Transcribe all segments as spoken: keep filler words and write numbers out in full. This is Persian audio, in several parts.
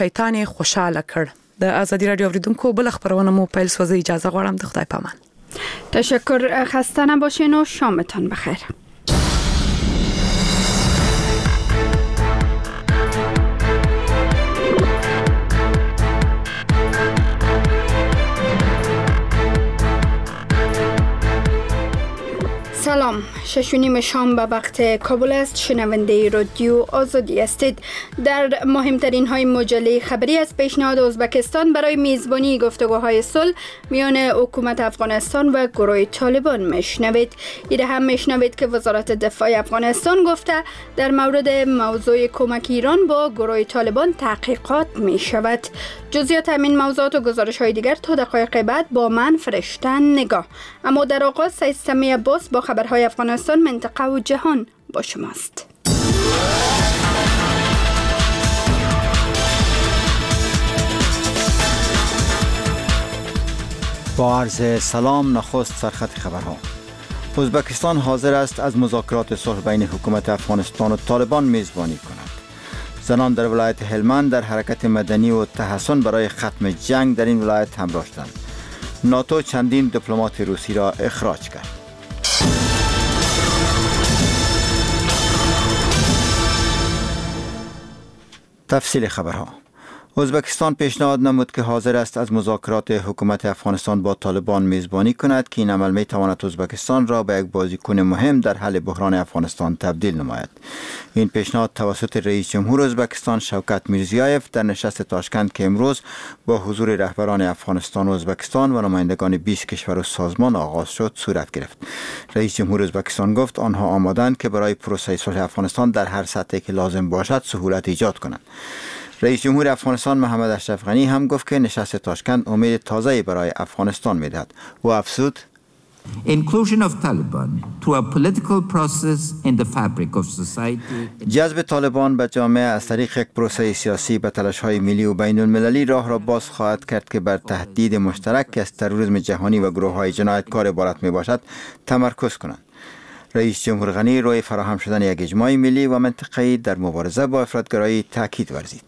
شیطان خوشاله کړ. د آزادي رادیو اوریدونکو بل خبرونه مو پیل سوزه اجازه غواړم. د خدای پامان. تشکر، خسته نباشین و شامتان بخیر. سلام، شش و نیم شام به وقت کابل است. شنونده رادیو آزادی هستید. در مهمترین های مجله خبری از پیشنهاد ازبکستان برای میزبانی گفتگوهای صلح میان حکومت افغانستان و گروه طالبان میشنوید. ایده هم میشنوید که وزارت دفاع افغانستان گفته در مورد موضوع کمک ایران با گروه طالبان تحقیقات می شود. جزئیات همین موضوعات و گزارش های دیگر تا دقایق بعد با من فرشتن نگاه. اما در آغاز سید سمی عباس با خبرهای افغانستان، منطقه و جهان با شماست. با عرض سلام، نخست سرخط خبرها. ازبکستان حاضر است از مذاکرات صلح بین حکومت افغانستان و طالبان میزبانی کند. زنان در ولایت هلمند در حرکت مدنی و تحسن برای ختم جنگ در این ولایت همراه شدند. ناتو چندین دیپلمات روسی را اخراج کرد. تفصیل خبرها. ازبکستان پیشنهاد نمود که حاضر است از مذاکرات حکومت افغانستان با طالبان میزبانی کند که این عمل می تواند ازبکستان را به یک بازیکن مهم در حل بحران افغانستان تبدیل نماید. این پیشنهاد توسط رئیس جمهور ازبکستان شوکت میرزیایف در نشست تاشکند که امروز با حضور رهبران افغانستان و ازبکستان و نمایندگان بیست کشور و سازمان آغاز شد صورت گرفت. رئیس جمهور ازبکستان گفت آنها آمادند که برای پروسه صلح افغانستان در هر سطحی که لازم باشد سهولت ایجاد کنند. رئیس جمهور افغانستان محمد اشرف غنی هم گفت که نشست تاشکند امید تازه‌ای برای افغانستان می‌دهد و افزود Inclusion of Taliban to a political process in the fabric of society. جذب طالبان به جامعه از طریق یک پروسه سیاسی به تلاش‌های ملی و بین المللی راه را باز خواهد کرد که بر تهدید مشترک که از تروریسم جهانی و گروه‌های جنایتکار عبارت میباشد تمرکز کنند. رئیس جمهور غنی روی فراهم شدن یک اجماع ملی و منطقه‌ای در مبارزه با افراطگرایی تاکید ورزید.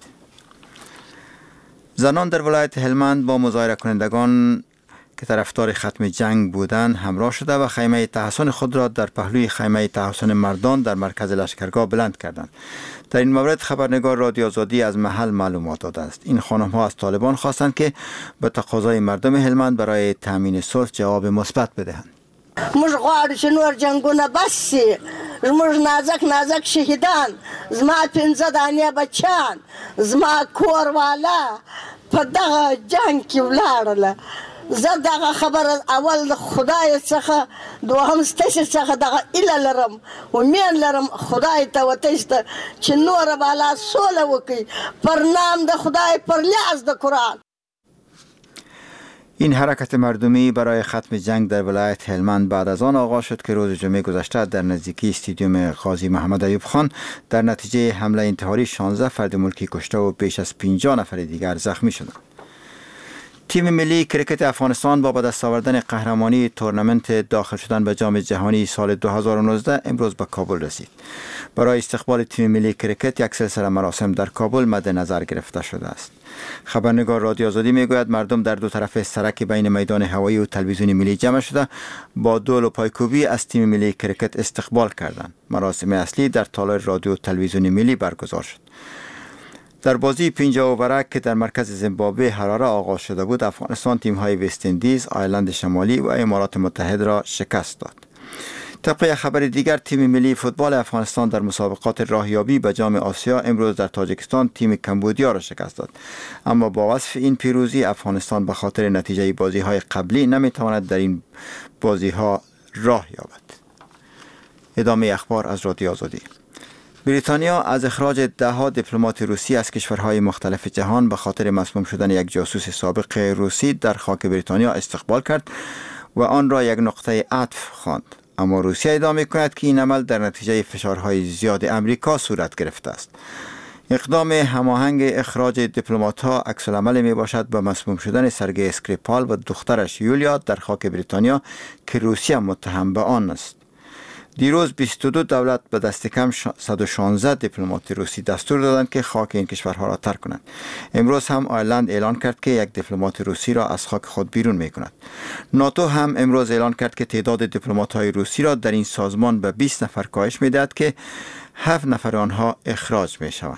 زنان در ولایت هلمند با مظاهره کنندگان که طرفدار ختم جنگ بودند همراه شده و خیمه تحسن خود را در پهلوی خیمه تحسن مردان در مرکز لشکرگاه بلند کردند. در این مورد خبرنگار رادیو آزادی از محل معلومات داده است. این خانم ها از طالبان خواستند که به تقاضای مردم هلمند برای تامین صلح جواب مثبت بدهند. موږ غواړو چې نور جنگونه بس شي. زموږ نازک نازک شهیدان، زما پنځه دانې بچیان، زما کور والا په دغه جنگ کې ولاړله. زه دغه خبر اول د خدای څخه، دوهم ستاسې څخه دغه ایله لرم، امید لرم خدای ته وتشته چې نور بالا سوله وکړي پر نام د خدای، پر لیاز د قرآن. این حرکت مردمی برای ختم جنگ در ولایت هلمند بعد از آن آغاز شد که روز جمعه گذشته در نزدیکی استادیوم قاضی محمد ایوب خان در نتیجه حمله انتحاری شانزده فرد ملکی کشته و بیش از پنجاه نفر دیگر زخمی شدند. تیم ملی کرکت افغانستان با به دست آوردن قهرمانی تورنمنت داخل شدن به جام جهانی سال دو هزار و نوزده امروز به کابل رسید. برای استقبال تیم ملی کرکت یک سلسله مراسم در کابل مد نظر گرفته شده است. خبرنگار رادیو آزادی میگوید مردم در دو طرف سرک بین میدان هوایی و تلویزیون ملی جمع شده با دول و پایکوبی از تیم ملی کرکت استقبال کردند. مراسم اصلی در تالار رادیو تلویزیون ملی برگزار شد. در بازی پنجاه اوورک که در مرکز زیمبابوه حراره آغاز شده بود، افغانستان تیم‌های وست اندیز، آیرلند شمالی و امارات متحده را شکست داد. طبق خبر دیگر تیم ملی فوتبال افغانستان در مسابقات راهیابی به جام آسیا امروز در تاجیکستان تیم کمبودیا را شکست داد. اما با وصف این پیروزی افغانستان به خاطر نتیجه بازی‌های قبلی نمی‌تواند در این بازی‌ها راه یابد. ادامه اخبار از رادیو آزادی. بریتانیا از اخراج ده‌ها دیپلمات روسی از کشورهای مختلف جهان به خاطر مسموم شدن یک جاسوس سابق روسی در خاک بریتانیا استقبال کرد و آن را یک نقطه عطف خواند. اما روسیه ادعا می‌کند که این عمل در نتیجه فشارهای زیاد امریکا صورت گرفته است. اقدام هماهنگ اخراج دیپلمات‌ها عکس‌العمل میباشد به مسموم شدن سرگئی اسکریپال و دخترش یولیا در خاک بریتانیا که روسیه متهم به آن است. دیروز بیست و دو دولت به دست کم صد و شانزده دیپلمات روسی دستور دادند که خاک این کشورها را ترک کنند. امروز هم آیرلند اعلان کرد که یک دیپلمات روسی را از خاک خود بیرون می کند. ناتو هم امروز اعلان کرد که تعداد دیپلمات‌های روسی را در این سازمان به بیست نفر کاهش می دهد که هفت نفر آنها اخراج می شوند.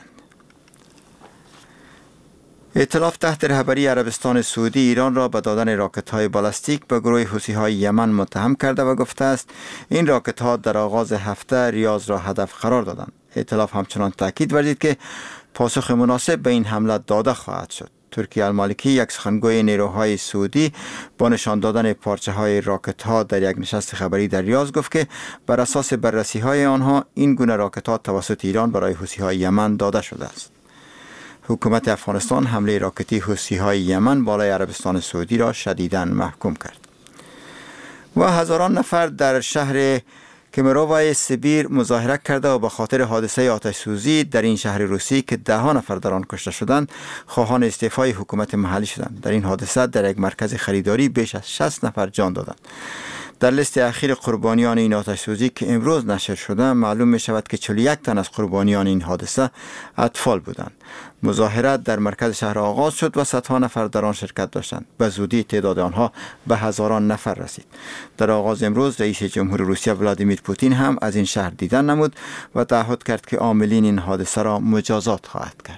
ائتلاف تحت رهبری عربستان سعودی ایران را به دادن راکت‌های بالستیک به گروه حوثی‌های یمن متهم کرده و گفته است این راکت‌ها در آغاز هفته ریاض را هدف قرار دادند. ائتلاف همچنان تاکید ورزید که پاسخ مناسب به این حمله داده خواهد شد. ترکی المالکی، یک سخنگوی نیروهای سعودی، با نشان دادن پارچه‌های راکت‌ها در یک نشست خبری در ریاض گفت که بر اساس بررسی‌های آنها این گونه راکت‌ها توسط ایران برای حوثی‌های یمن داده شده است. حکومت افغانستان حمله راکتی حوثی‌های یمن بالای عربستان سعودی را شدیداً محکوم کرد. و هزاران نفر در شهر کمرووای سیبیر مظاهره کرده و به خاطر حادثه آتش سوزی در این شهر روسی که ده ها نفر در آن کشته شدند خواهان استعفای حکومت محلی شدند. در این حادثه در یک مرکز خریداری بیش از شصت نفر جان دادند. در لیست اخیر قربانیان این آتش سوزی که امروز نشر شده معلوم می شود که چهل و یک تن از قربانیان این حادثه اطفال بودند. مظاهرات در مرکز شهر آغاز شد و صدها نفر در آن شرکت داشتند. به زودی تعداد آنها به هزاران نفر رسید. در آغاز امروز رئیس جمهور روسیه ولادیمیر پوتین هم از این شهر دیدن نمود و تعهد کرد که عاملین این حادثه را مجازات خواهد کرد.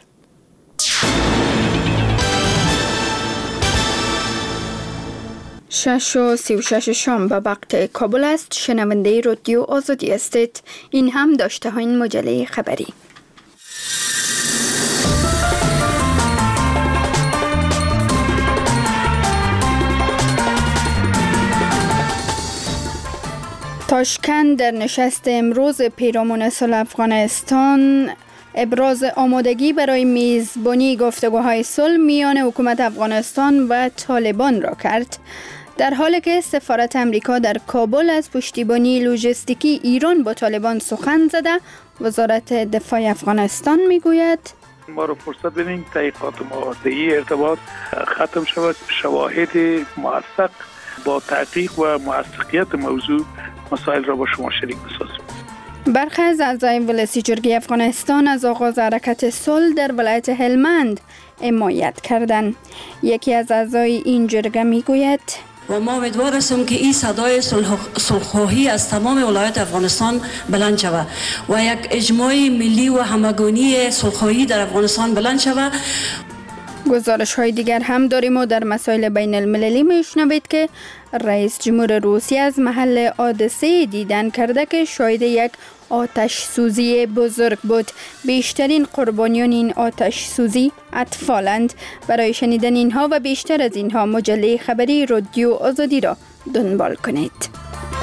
شش و سی و شش شام به وقت کابل است. شنونده رادیو آزادی استید. این هم داشته ها این مجله خبری. تاشکند در نشست امروز پیرامون صلح افغانستان ابراز آمادگی برای میزبانی گفتگوهای صلح میان حکومت افغانستان و طالبان را کرد، در حالی که سفارت امریکا در کابل از پشتیبانی لوجستیکی ایران با طالبان سخن زده. وزارت دفاع افغانستان میگوید ما رو فرصت بدین تحقیقات ما طی ارتباط ختم شود، شواهد موثق با تحقیق و موثقیت موضوع مسائل را با شما شریک بسازیم. برخی از اعضای ولسی جرگه افغانستان از آغاز حرکت صلح در ولایت هلمند حمایت کردند. یکی از اعضای این جرگه میگوید و ما امیدوار هستیم که این صدای صلح‌خواهی از تمام ولایات افغانستان بلند شود و یک اجماع ملی و همگانی صلح‌خواهی در افغانستان بلند شود. گزارش های دیگر هم داریم و در مسائل بین المللی میشنوید که رئیس جمهور روسیه از محل حادثه دیدن کرده که شاهد یک آتش سوزی بزرگ بود. بیشترین قربانیان این آتش سوزی اطفالند. برای شنیدن اینها و بیشتر از اینها مجله خبری رادیو آزادی را دنبال کنید.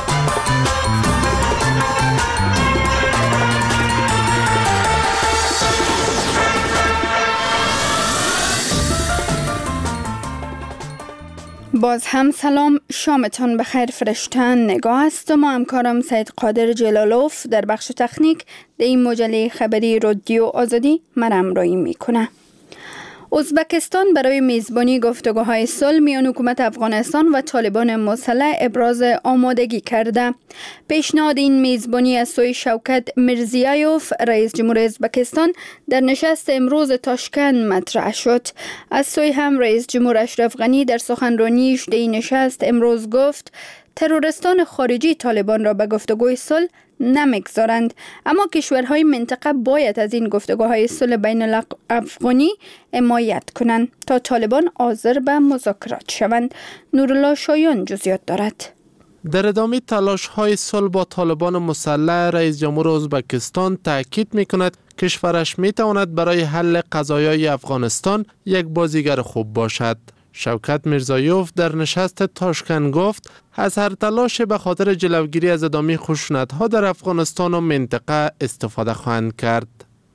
باز هم سلام، شامتان بخیر. فرشتن نگاه است و ما همکارم سید قادر جلالوف در بخش تکنیک در این مجله خبری رادیو آزادی من همراهی میکنه. ازبکستان برای میزبانی گفتگوهای صلح میان حکومت افغانستان و طالبان مسلح ابراز آمادگی کرده. پیشنهاد این میزبانی از سوی شوکت میرزیایوف رئیس جمهور ازبکستان در نشست امروز تاشکند مطرح شد. از سوی هم رئیس جمهور اشرف غنی در سخنرانیش در این نشست امروز گفت ترورستان خارجی طالبان را به گفتگوی صلح نمیگذارند، اما کشورهای منطقه باید از این گفتگوهای صلح بین الافغانی حمایت کنند تا طالبان حاضر به مذاکرات شوند. نورالله شایان جزئیات دارد. در ادامه تلاش های صلح با طالبان مسلح، رئیس جمهور ازبکستان تاکید می کند کشورش می تواند برای حل قضایای افغانستان یک بازیگر خوب باشد. شوکت میرزایوف در نشست تاشکند گفت از هر تلاش به خاطر جلوگیری از ادامه خشونت‌ها در افغانستان و منطقه استفاده خواهند کرد.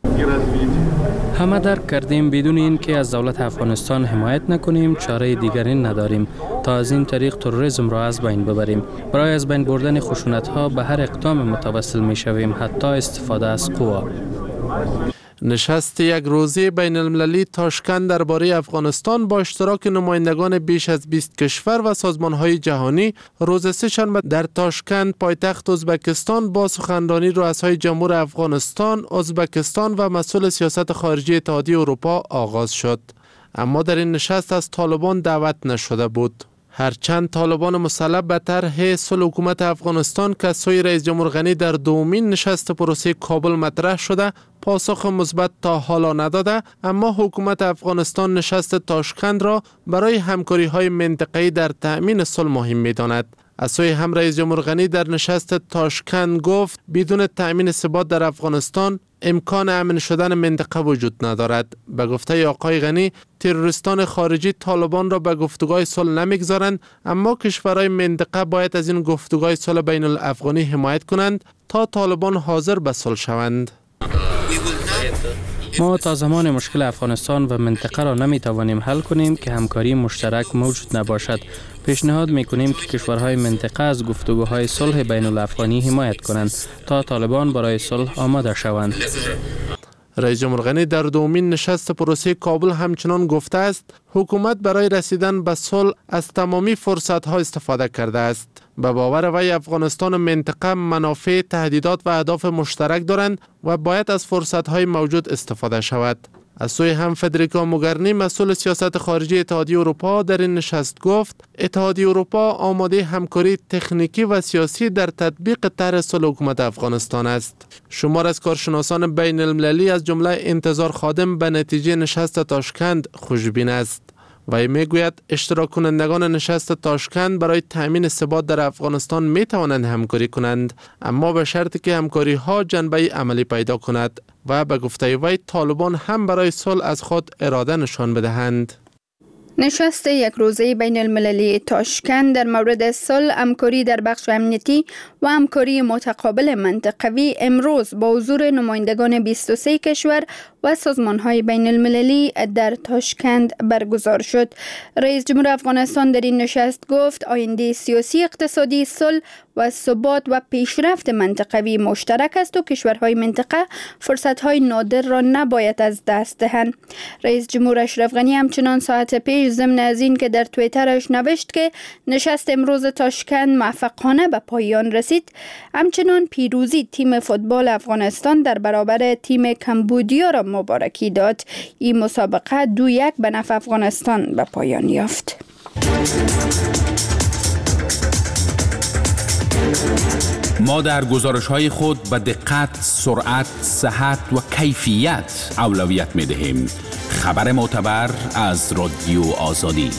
همه درک کردیم بدون این که از دولت افغانستان حمایت نکنیم چاره دیگری نداریم تا از این طریق تروریسم را از بین ببریم. برای از بین بردن خشونت‌ها به هر اقدام متوسل می‌شویم، حتی استفاده از قوا. نشست یک روزه بین المللی تاشکند درباره افغانستان با اشتراک نمایندگان بیش از بیست کشور و سازمان‌های جهانی روز سه‌شنبه در تاشکند پایتخت ازبکستان با سخنرانی رؤسای جمهور افغانستان، ازبکستان و مسئول سیاست خارجی اتحادیه اروپا آغاز شد. اما در این نشست از طالبان دعوت نشده بود. هرچند طالبان مسلح به طرح صلح حکومت افغانستان که سوی رئیس جمهور غنی در دومین نشست پروسه کابل مطرح شده پاسخ مثبت تا حالا نداده، اما حکومت افغانستان نشست تاشکند را برای همکاری‌های منطقه‌ای در تأمین صلح مهم می‌داند. از سوی هم رئیس جمهور غنی در نشست تاشکند گفت بدون تأمین ثبات در افغانستان امکان امن شدن منطقه وجود ندارد. به گفته آقای غنی تروریستان خارجی طالبان را به گفتگوهای صلح نمیگذارند، اما کشورهای منطقه باید از این گفتگوهای صلح بین الافغانی حمایت کنند تا طالبان حاضر به صلح شوند. ما تا زمان مشکل افغانستان و منطقه را نمی توانیم حل کنیم که همکاری مشترک موجود نباشد. پیشنهاد می کنیم که کشورهای منطقه از گفتگوهای صلح بین الافغانی حمایت کنند تا طالبان برای صلح آماده شوند. رئیس جمهور غنی در دومین نشست پروسه کابل همچنان گفته است حکومت برای رسیدن به صلح از تمامی فرصت‌ها استفاده کرده است. به باور وی افغانستان و منطقه منافع، تهدیدات و اهداف مشترک دارند و باید از فرصت‌های موجود استفاده شود. از سوی هم فدریکا موگرنی مسئول سیاست خارجی اتحادیه اروپا در این نشست گفت اتحادیه اروپا آماده همکاری تکنیکی و سیاسی در تطبیق طرح صلح حکومت افغانستان است. شمار از کارشناسان بین المللی از جمله انتظار خادم به نتیجه نشست تاشکند خوشبین است. وی میگوید اشتراک کنندگان نشست تاشکند برای تأمین ثبات در افغانستان می توانند همکاری کنند، اما به شرطی که همکاری ها جنبه عملی پیدا کند و به گفته وی طالبان هم برای صلح از خود اراده نشان بدهند. نشست یک روزه بین المللی تاشکند در مورد صلح، همکاری در بخش امنیتی و همکاری متقابل منطقوی امروز با حضور نمایندگان بیست و سه کشور و سازمان‌های بین المللی در تاشکند برگزار شد. رئیس جمهور افغانستان در این نشست گفت آینده سیاسی، اقتصادی، صلح و ثبات و پیشرفت منطقوی مشترک است و کشورهای منطقه فرصت‌های نادر را نباید از دست دهند. رئیس جمهور اشرف غنی همچنان ساعت پیش ضمن از این که در توییترش نوشت که نشست امروز تاشکند موفقانه به پایان رسید، همچنان پیروزی تیم فوتبال افغانستان در برابر تیم کمبودیا را مبارکی داد. این مسابقه دو یک به نفع افغانستان به پایان یافت. ما در گزارش‌های خود به دقت، سرعت، صحت و کیفیت اولویت می‌دهیم. خبر معتبر از رادیو آزادی.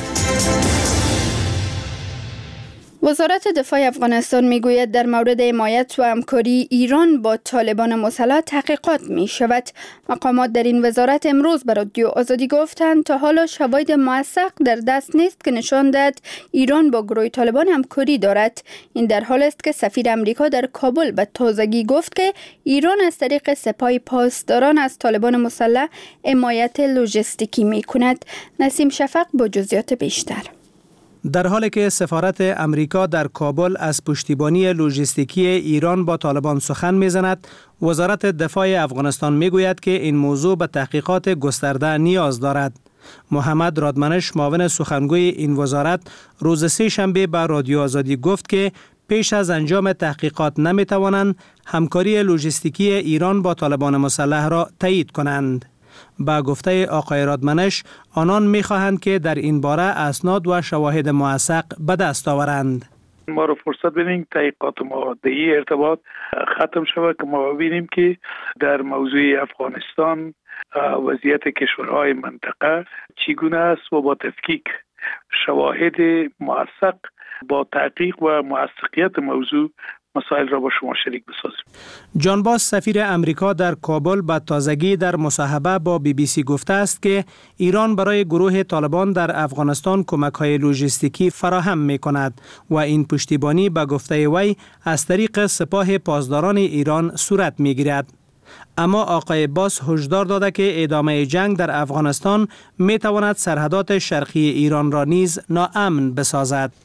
وزارت دفاع افغانستان میگوید در مورد حمایت و همکاری ایران با طالبان مسلح تحقیقات می شود. مقامات در این وزارت امروز به رادیو آزادی گفتند تا حالا شواهد موثق در دست نیست که نشان دهد ایران با گروه طالبان همکاری دارد. این در حال است که سفیر امریکا در کابل به تازگی گفت که ایران از طریق سپاه پاسداران از طالبان مسلح حمایت لوجستیکی می کند. نسیم شفق با جزئیات بیشتر. در حالی که سفارت امریکا در کابل از پشتیبانی لوجستیکی ایران با طالبان سخن می‌زند، وزارت دفاع افغانستان می‌گوید که این موضوع به تحقیقات گسترده نیاز دارد. محمد رادمنش، معاون سخنگوی این وزارت، روز سه شنبه به رادیو آزادی گفت که پیش از انجام تحقیقات نمی‌توانند همکاری لوجستیکی ایران با طالبان مسلح را تایید کنند. با گفته آقای رادمنش، آنان می‌خواهند که در این باره اسناد و شواهد موثق به دست آورند. ما رو فرصت بدین تحقیقات ما در این ارتباط ختم شود که ما ببینیم که در موضوع افغانستان وضعیت کشورهای منطقه چگونه است و با تفکیک شواهد موثق با تحقیق و موثقیت موضوع مسائل را با شما شریک بسازیم. جان باس، سفیر امریکا در کابل، به تازگی در مصاحبه با بی بی سی گفته است که ایران برای گروه طالبان در افغانستان کمک‌های لوجستیکی فراهم می‌کند و این پشتیبانی به گفته وی از طریق سپاه پاسداران ایران صورت می‌گیرد. اما آقای باس هشدار داده که ادامه جنگ در افغانستان می‌تواند سرحدات شرقی ایران را نیز ناامن بسازد.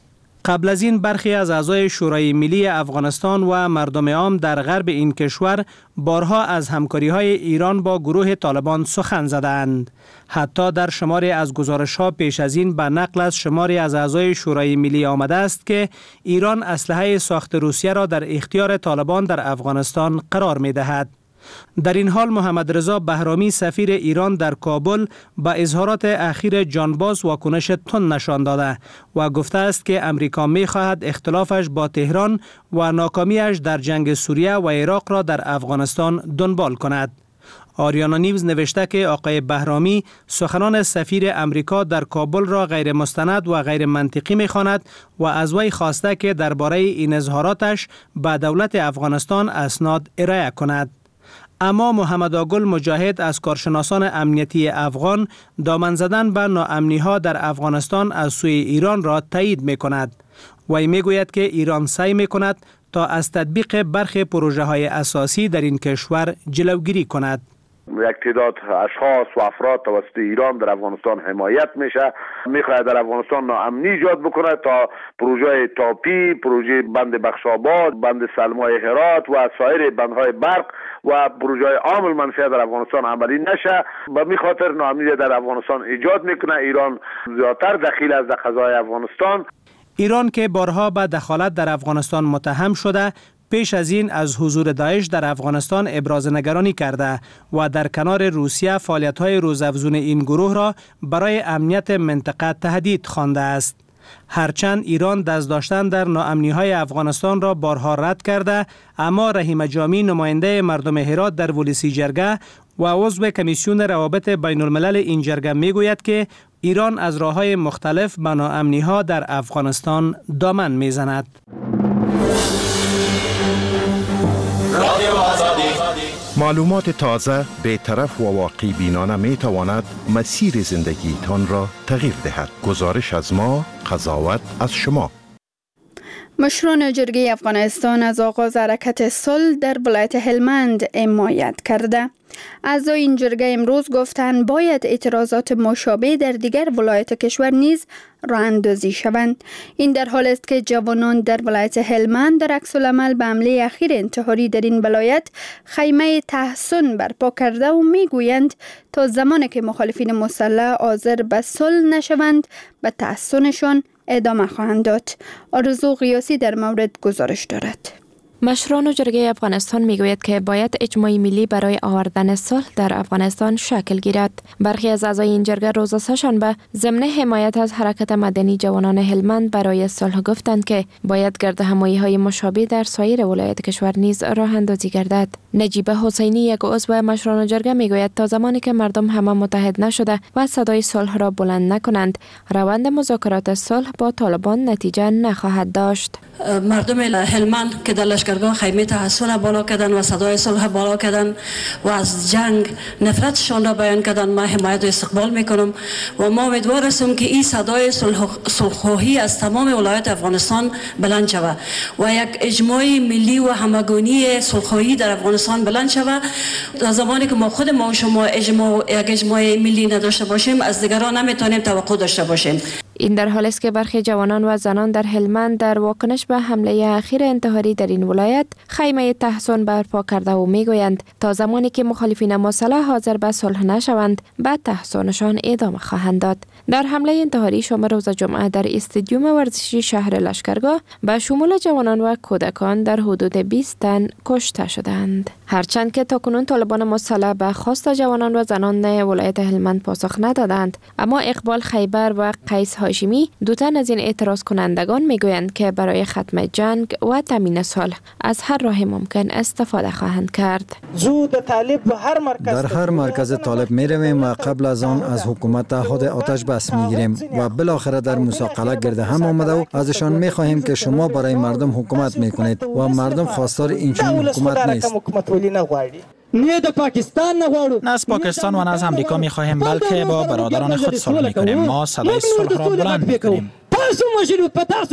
قبل از این برخی از اعضای شورای ملی افغانستان و مردم عام در غرب این کشور بارها از همکاری‌های ایران با گروه طالبان سخن زدند. حتی در شماری از گزارش‌ها پیش از این به نقل از شماری از اعضای شورای ملی آمده است که ایران اسلحه ساخت روسیه را در اختیار طالبان در افغانستان قرار می‌دهد. در این حال محمد رضا بهرامی سفیر ایران در کابل با اظهارات اخیر جانباز واکنش تند نشان داده و گفته است که امریکا می خواهد اختلافش با تهران و ناکامیش در جنگ سوریه و عراق را در افغانستان دنبال کند. آریانا نیوز نوشته که آقای بهرامی سخنان سفیر امریکا در کابل را غیر مستند و غیر منطقی می خواند و از وی خواسته که درباره این اظهاراتش به دولت افغانستان اسناد ارائه کند. اما محمد آگل مجاهد از کارشناسان امنیتی افغان دامن زدن به ناامنی‌ها در افغانستان از سوی ایران را تایید می کند. وی می گوید که ایران سعی می کند تا از تطبیق برخی پروژه های اساسی در این کشور جلوگیری کند. یک تعداد اشخاص و افراد توسط ایران در افغانستان حمایت میشه، میخواهد در افغانستان ناامنی ایجاد بکنه تا پروژه تاپی، پروژه بند بخشاباد، بند سلمای هرات و سایر بندهای برق و پروژه عام المنفعه در افغانستان عملی نشه. به می خاطر ناامنی در افغانستان ایجاد میکنه. ایران زیادتر دخیل از در قضای افغانستان. ایران که بارها به دخالت در افغانستان متهم شده، پیش از این از حضور داعش در افغانستان ابراز نگرانی کرده و در کنار روسیه فعالیت‌های روزافزون این گروه را برای امنیت منطقه تهدید خوانده است. هرچند ایران دست داشتن در ناامنی‌های افغانستان را بارها رد کرده، اما رحیم جامی نماینده مردم هرات در ولسی جرگه و عضو کمیسیون روابط بین الملل این جرگه میگوید که ایران از راه‌های مختلف به ناامنی‌ها در افغانستان دامن میزند. معلومات تازه، بی‌طرف و واقعی بینانه می تواند مسیر زندگیتان را تغییر دهد. گزارش از ما، قضاوت از شما. مشران جرگه افغانستان از آغاز حرکت صلح در ولایت هلمند حمایت کرده. اعضای این جرگه امروز گفتند باید اعتراضات مشابه در دیگر ولایات کشور نیز راه اندازی شوند. این در حال است که جوانان در ولایت هلمند در عکس العمل به حمله اخیر انتحاری در این ولایت خیمه تحصن برپا کرده و میگویند تا زمانی که مخالفین مسلح حاضر به صلح نشوند به تحصنشان ادامه خواهند داد. آرزو قیاسی در مورد گزارش دارد. مشران جرگه افغانستان میگوید که باید اجماع ملی برای آوردن صلح در افغانستان شکل گیرد. برخی از اعضای این جرگه روز سه‌شنبه ضمن حمایت از حرکت مدنی جوانان هلمند برای صلح گفتند که باید گردهمایی‌های مشابه در سایر ولایات کشور نیز راه اندازی گردد. نجیب حسینی یک عضو مشران جرگه میگوید تا زمانی که مردم همه متحد نشده و صدای صلح را بلند نکنند، روند مذاکرات صلح با طالبان نتیجه نخواهد داشت. مردم هلمند که در لشکرگاه خیمه تحصن بالا کردن و صدای صلح بالا کردن و از جنگ نفرتشان را بیان کردن، ما حمایت و استقبال میکنم و ما امیدوار هستیم که این صدای صلح‌خواهی از تمام ولایات افغانستان بلند شود و یک اجماع ملی و همگانی صلح‌خواهی در افغانستان بلند شود. تا زمانی که ما خود ما و شما اجماع یک اجماع ملی نداشته باشیم، از دیگران نمیتونیم توقع داشته باشیم. این در حالی است که برخی جوانان و زنان در هلمند در واکنش به حمله اخیر انتحاری در این ولایت خیمه تحصن برپا کرده و میگویند تا زمانی که مخالفین مسلح حاضر به صلح نشوند به تحصنشان ادامه خواهند داد. در حمله انتحاری شام روز جمعه در استادیوم ورزشی شهر لشکرگاه به شمول جوانان و کودکان در حدود بیست تن کشته شدند. هرچند که تاکنون طالبان مسلح به خواست جوانان و زنان ولایت هلمند پاسخ ندادند، اما اقبال خیبر و قیس هاشمی دو تن از این اعتراض کنندگان میگویند که برای ختم جنگ و تامین صلح از هر راه ممکن استفاده خواهند کرد. در هر مرکز طالب می رویم و قبل از آن از حکومت تعهد آتش بس می گیریم و بالاخره در موسی گرد هم آمده و ازشان می خواهیم که شما برای مردم حکومت می کنید و مردم خواستار این چنین حکومت نیست. نه د پاکستان نه غواړو، نه از پاکستان و نه از امریکا می خواهیم، بلکه با برادران خود صلح می کنیم. ما صدای صلح را بلند می کنیم.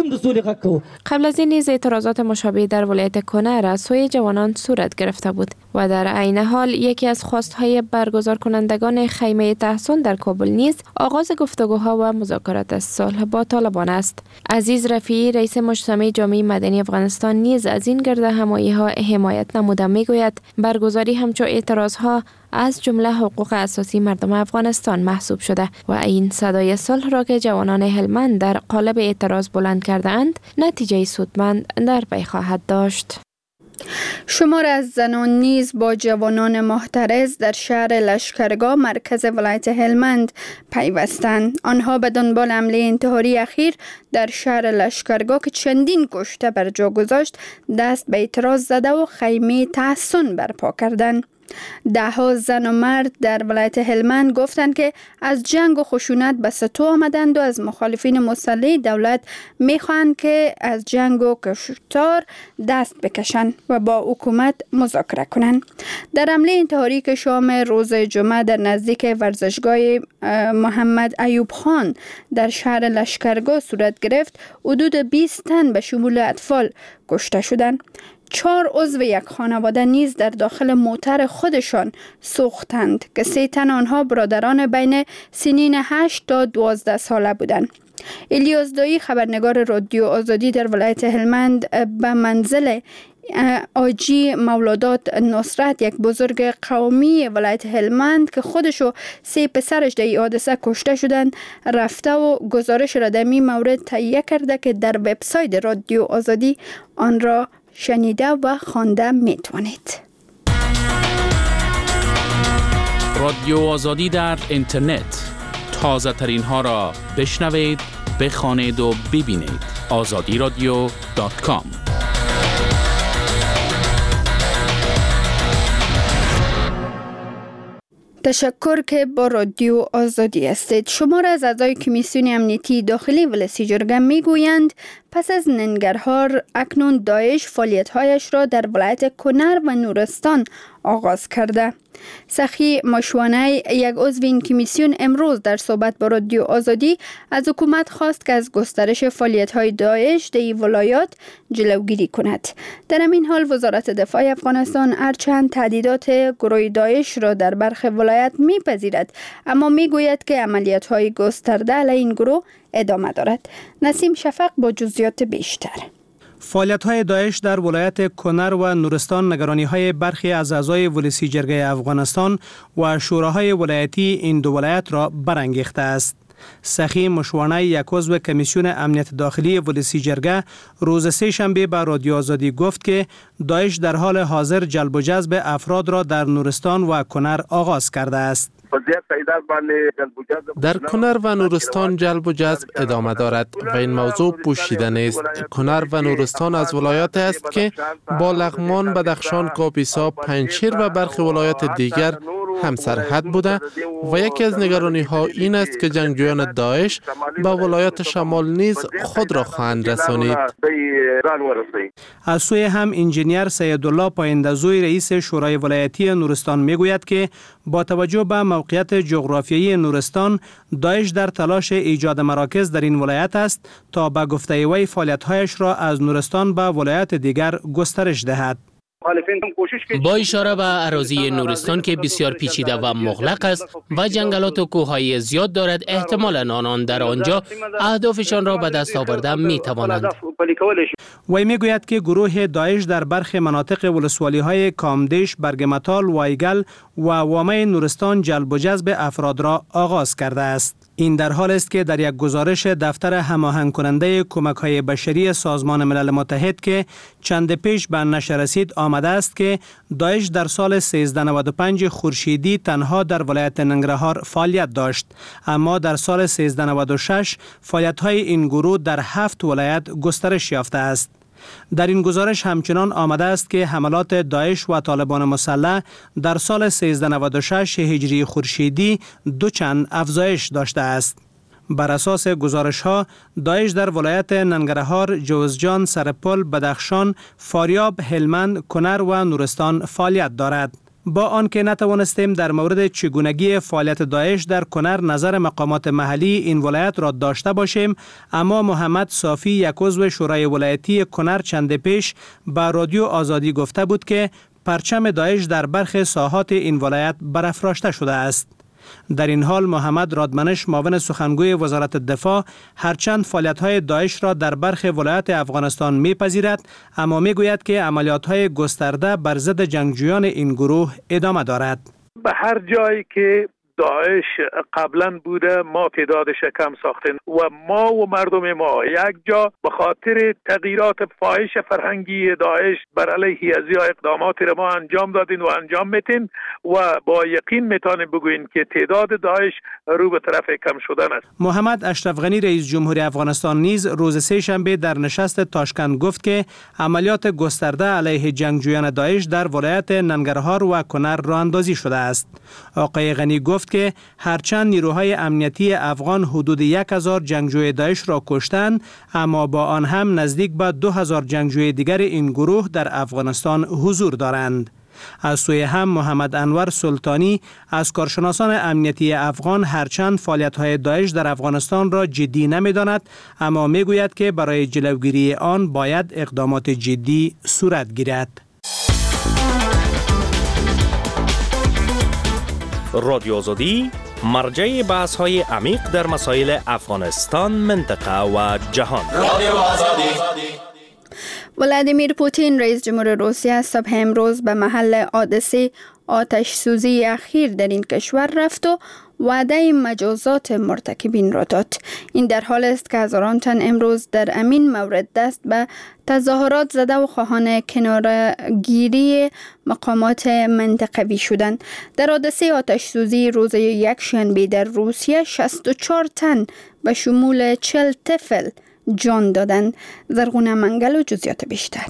قبل از این نیز اعتراضات مشابه در ولایت کنر از سوی جوانان صورت گرفته بود. و در عین حال یکی از خواستهای برگزار کنندگان خیمه تحصن در کابل نیز آغاز گفتگوها و مذاکرات صلح با طالبان است. عزیز رفیعی رئیس مجتمع جامعه مدنی افغانستان نیز از این گرد همایی ها حمایت نموده میگوید برگزاری همچون اعتراض ها از جمله حقوق اساسی مردم افغانستان محسوب شده و این صدای صلح را که جوانان هلمند در قالب اعتراض بلند کرده اند نتیجه سودمند در پی خواهد داشت. شمار از زنان نیز با جوانان محترض در شهر لشکرگاه مرکز ولایت هلمند پیوستند. آنها به دنبال حمله انتحاری اخیر در شهر لشکرگاه که چندین کشته بر جا گذاشت دست به اعتراض زده و خیمه تحصن برپا کردند. ده ها زن و مرد در ولایت هلمند گفتند که از جنگ و خشونت به سطو آمدند و از مخالفین مسلح دولت میخواهند که از جنگ و کشتار دست بکشند و با حکومت مذاکره کنند. در حمله انتحاری که شام روز جمعه در نزدیک ورزشگاه محمد ایوب خان در شهر لشکرگاه صورت گرفت، حدود بیست تن به شمول اطفال کشته شدند. چهار عضو یک خانواده نیز در داخل موتر خودشان سوختند که سه تن آنها برادران بین سنین هشت تا دوازده ساله بودند. الیاس دایی خبرنگار رادیو آزادی در ولایت هلمند به منزل آجی مولادات نصرت، یک بزرگ قومی ولایت هلمند که خودش و سه پسرش در این حادثه کشته شدند رفته و گزارش را در این مورد تهیه کرده که در وبسایت رادیو آزادی آن را شنیده و خوانده میتوانید. رادیو آزادی در اینترنت، تازه ترین ها را بشنوید، بخوانید و ببینید. آزادی رادیو دات کام. تشکر که با رادیو آزادی هستید. شمار از اعضای کمیسیون امنیتی داخلی ولسی جرگه میگویند پس از ننگرهار اکنون داعش فعالیت‌هایش را در ولایت کنر و نورستان آغاز کرده. سخی مشوانه یک عضو این کمیسیون امروز در صحبت با رادیو آزادی از حکومت خواست که از گسترش فعالیت‌های داعش در این ولایات جلوگیری کند. در همین حال وزارت دفاع افغانستان هرچند تهدیدات گروه داعش را در برخی ولایت میپذیرد، اما میگوید که عملیات‌های گسترده علیه این گروه ادامه دارد. نسیم شفق با جزئیات بیشتر. فعالیت‌های داعش در ولایت کنر و نورستان نگرانی‌های برخی از اعضای ولسی جرگه افغانستان و شوراهای ولایتی این دو ولایت را برانگیخته است. سخی مشوانه، یک عضو کمیسیون امنیت داخلی ولسی جرگه، روز سه شنبه به رادیو آزادی گفت که داعش در حال حاضر جلب و جذب افراد را در نورستان و کنر آغاز کرده است. در کنر و نورستان جلب و جذب ادامه دارد و این موضوع پوشیده نیست. کنر و نورستان از ولایات است که با لغمان، بدخشان، کاپیسا، پنجشیر و برخی ولایات دیگر هم سرحد بوده و یکی از نگرانی ها این است که جنگجویان داعش به ولایات شمال نیز خود را خواهند رسانید. از سوی هم انجینیر سیدالله پاینده‌زوی رئیس شورای ولایتی نورستان میگوید که با توجه به موقعیت جغرافیایی نورستان، داعش در تلاش ایجاد مراکز در این ولایت است تا به گفته وی فعالیت‌هایش را از نورستان به ولایات دیگر گسترش دهد. با اشاره به اراضی نورستان که بسیار پیچیده و مغلق است و جنگلات و کوههای زیاد دارد، احتمالاً آنان در آنجا اهدافشان را به دست آورده می توانند. وی می گوید که گروه داعش در برخی مناطق ولسوالی های کامدیش، برگمتال، وایگل و وامه نورستان جلب و جذب افراد را آغاز کرده است. این در حال است که در یک گزارش دفتر هماهنگ کننده کمک‌های بشری سازمان ملل متحد که چند پیش به نشر رسید آمده است که داعش در سال سیزده نود و پنج خورشیدی تنها در ولایت ننگرهار فعالیت داشت، اما در سال سیزده نود و شش فعالیت‌های این گروه در هفت ولایت گسترش یافته است. در این گزارش همچنان آمده است که حملات داعش و طالبان مسلح در سال سیزده نود و شش هجری خورشیدی دو چند افزایش داشته است. بر اساس گزارش ها، داعش در ولایت ننگرهار، جوزجان، سرپل، بدخشان، فاریاب، هلمند، کنر و نورستان فعالیت دارد. با آنکه نتوانستیم در مورد چگونگی فعالیت داعش در کنر نظر مقامات محلی این ولایت را داشته باشیم، اما محمد صافی، یک عضو شورای ولایتی کنر، چند پیش به رادیو آزادی گفته بود که پرچم داعش در برخی ساحات این ولایت برافراشته شده است. در این حال محمد رادمنش معاون سخنگوی وزارت دفاع هرچند فعالیت‌های داعش را در برخی ولایات افغانستان می‌پذیرد، اما می‌گوید که عملیات‌های گسترده بر ضد جنگجویان این گروه ادامه دارد. به هر جایی که داعش قبلا بوده ما تعدادش کم ساختیم و ما و مردم ما یک جا به خاطر تغییرات فاحش فرهنگی داعش بر علیه ازیا اقداماتی را ما انجام دادیم و انجام میتیم و با یقین میتونیم بگوییم که تعداد داعش رو به طرف کم شدن است. محمد اشرف غنی رئیس جمهوری افغانستان نیز روز سه شنبه در نشست تاشکند گفت که عملیات گسترده علیه جنگجویان داعش در ولایت ننگرهار و کنر راه اندازی شده است. آقای غنی گفت که هرچند نیروهای امنیتی افغان حدود یک هزار جنگجوی داعش را کشتند، اما با آن هم نزدیک به دو هزار جنگجوی دیگر این گروه در افغانستان حضور دارند. از سوی هم محمد انور سلطانی از کارشناسان امنیتی افغان هرچند فعالیت‌های داعش در افغانستان را جدی نمی‌داند، اما می‌گوید که برای جلوگیری آن باید اقدامات جدی صورت گیرد. رادیو آزادی مرجع بحث های عمیق در مسائل افغانستان، منطقه و جهان. رادیو آزادی. ولادیمیر پوتین رئیس جمهور روسیه صبح امروز به محل حادثه آتش سوزی اخیر در این کشور رفت و وعده مجازات مرتکبین را داد. این در حال است که هزاران تن امروز در امین مورد دست به تظاهرات زده و خواهان کنارگیری مقامات منطقوی شدند. در حادثه آتش سوزی روز یک شنبه در روسیه شصت و چهار تن به شمول چهل طفل جان دادند. زرغونه منگل و جزئیات بیشتر.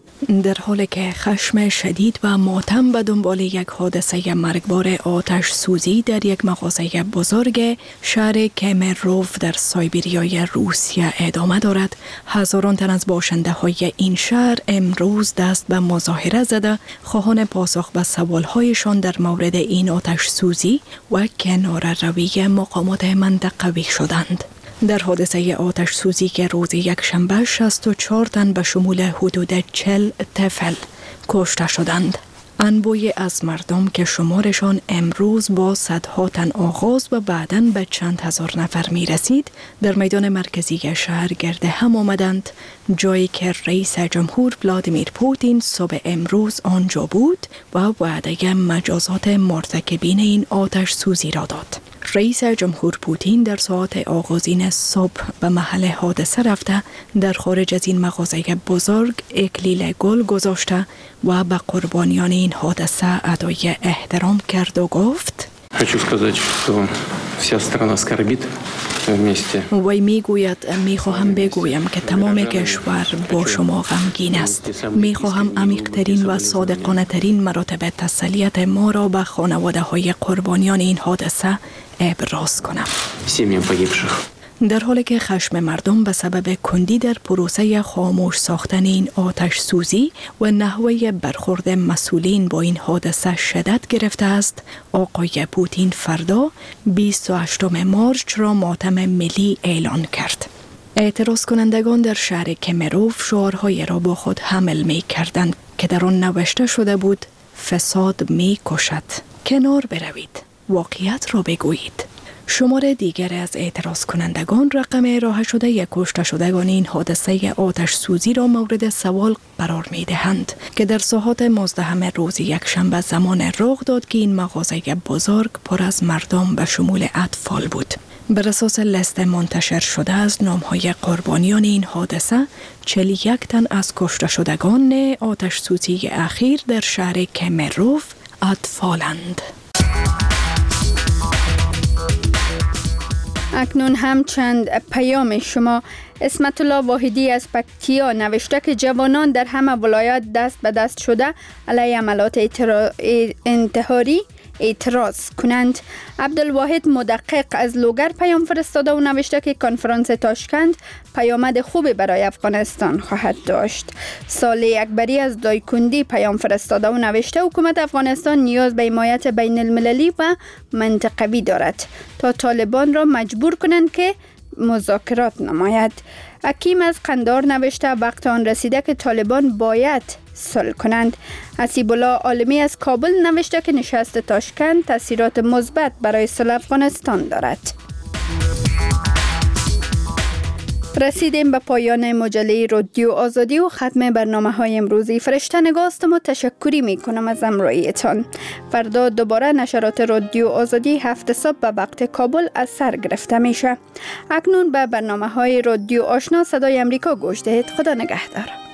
در حالی که خشم شدید و ماتم به دنبال یک حادثه مرگبار آتش سوزی در یک مغازه بزرگ شهر کمروف در سایبیریای روسیه ادامه دارد، هزاران تن از باشنده های این شهر امروز دست به مظاهره زده خواهان پاسخ به سوالهایشان در مورد این آتش سوزی و کناره‌روی مقامات منطقوی شدند. در حادثه آتش سوزی که روز یک شنبه شصت و چهار تن به شمول حدود چهل طفل کشته شدند. انبوی از مردم که شمارشان امروز با صدها تن آغاز و بعداً به چند هزار نفر می رسید در میدان مرکزی شهر گرد هم آمدند، جایی که رئیس جمهور ولادیمیر پوتین صبح امروز آنجا بود و وعده مجازات مرتکبین این آتش سوزی را داد. رئیس جمهور پوتین در ساعت آغازین صبح به محل حادثه رفته در خارج از این مغازه بزرگ اکلیل گل گذاشته و به قربانیان این حادثه ادای احترام کرد و گفت: Хочу сказать, что вся страна скорбит вместе. وی میگوید میخواهم بگویم که تمام کشور با شما غمگین است. میخواهم عمیق‌ترین و صادقانه ترین مراتب تسلیت ما را به خانواده های قربانیان این حادثه ابراز کنم. Семьям погибших. در حالی که خشم مردم به سبب کندی در پروسه خاموش ساختن این آتش سوزی و نحوه برخورد مسئولین با این حادثه شدت گرفته است، آقای پوتین فردا بیست و هشتم مارچ را ماتم ملی اعلان کرد. اعتراض کنندگان در شهر کمروف شعارهای را با خود حمل می کردند که در آن نوشته شده بود: فساد می کشد، کنار بروید، واقعیت را بگویید. شمار دیگر از اعتراض کنندگان رقم راه شده یک کشته شدگان این حادثه آتش سوزی را مورد سوال قرار می دهند که در ساحات مزدحم روز یک شنبه زمان رخ داد که این مغازه بزرگ پر از مردم به شمول اطفال بود. بر اساس لست منتشر شده از نام‌های قربانیان این حادثه، چهل و یک تن از کشته شدگان آتش سوزی اخیر در شهر کمروف اطفالند. اکنون هم چند پیام شما. اسمت الله واحدی از پکتیا نوشته که جوانان در همه ولایات دست به دست شده علیه عملات انتحاری اعتراض کنند. عبدالواحد مدقق از لوگر پیام فرستاده و نوشته که کنفرانس تاشکند پیامد خوبی برای افغانستان خواهد داشت. صالح اکبری از دایکندی پیام فرستاده و نوشته حکومت افغانستان نیاز به حمایت بین المللی و منطقوی دارد تا طالبان را مجبور کنند که مذاکرات نماید. حکیم از قندار نوشته وقت آن رسیده که طالبان باید صلح کنند. حسیب الله عالمی از کابل نوشته که نشست تاشکند تاثیرات مثبت برای صلح افغانستان دارد. رسیدیم به پایان مجله رادیو آزادی و ختم برنامه های امروزی. فرشته نگاستم و تشکری می کنم از همراهیتان. فردا دوباره نشرات رادیو آزادی هفت صبح به وقت کابل از سر گرفته میشه. اکنون به برنامه های رادیو آشنا صدای امریکا گوش دهید. خدا نگهدار.